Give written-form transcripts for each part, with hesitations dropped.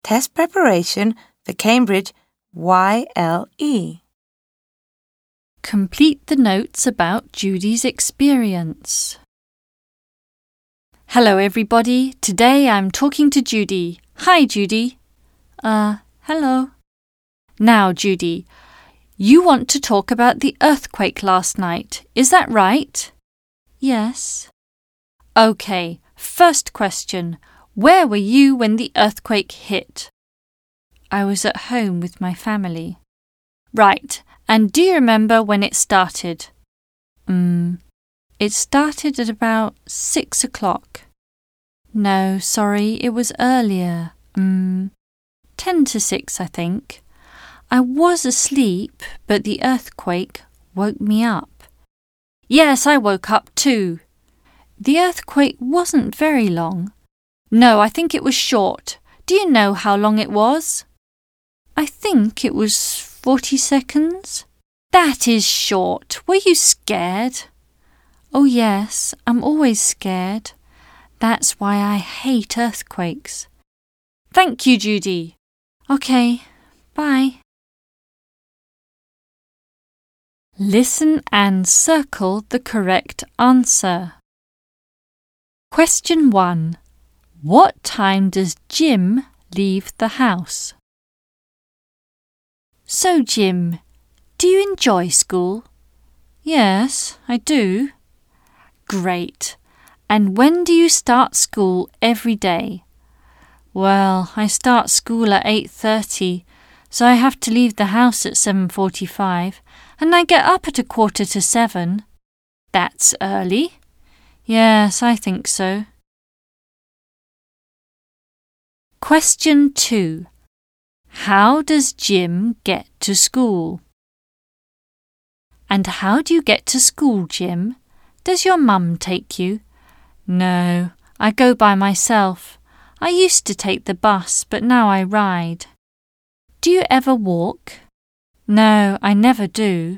Test preparation for Cambridge YLE. Complete the notes about Judy's experience. Hello everybody, today I'm talking to Judy. Hi Judy. Hello. Now Judy, you want to talk about the earthquake last night, is that right? Yes. Okay, first question. Where were you when the earthquake hit? I was at home with my family. Right, and do you remember when it started? It started at about 6 o'clock. No, sorry, it was earlier. 10 to 6, I think. I was asleep, but the earthquake woke me up. Yes, I woke up too. The earthquake wasn't very long. No, I think it was short. Do you know how long it was? I think it was 40 seconds. That is short. Were you scared? Oh yes, I'm always scared. That's why I hate earthquakes. Thank you, Judy. Okay, bye. Listen and circle the correct answer. Question 1. What time does Jim leave the house? So, Jim, do you enjoy school? Yes, I do. Great. And when do you start school every day? Well, I start school at 8:30, so I have to leave the house at 7:45, and I get up at 6:45. That's early. Yes, I think so. Question 2. How does Jim get to school? And how do you get to school, Jim? Does your mum take you? No, I go by myself. I used to take the bus, but now I ride. Do you ever walk? No, I never do.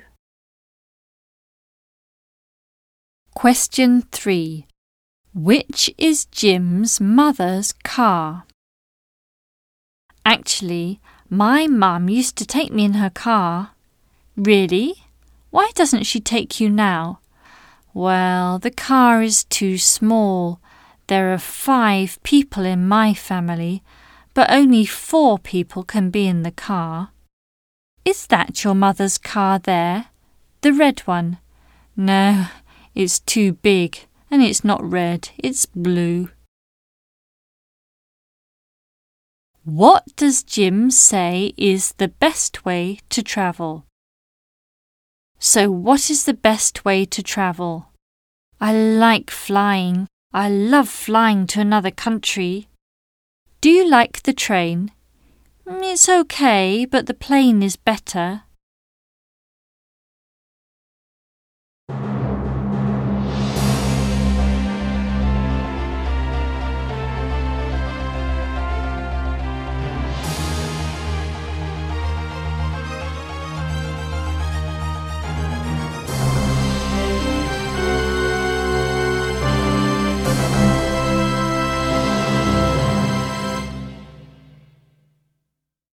Question 3. Which is Jim's mother's car? Actually, my mum used to take me in her car. Really? Why doesn't she take you now? Well, the car is too small. There are 5 people in my family, but only 4 people can be in the car. Is that your mother's car there? The red one? No, it's too big, and it's not red, it's blue. What does Jim say is the best way to travel? So what is the best way to travel? I like flying. I love flying to another country. Do you like the train? It's okay, but the plane is better.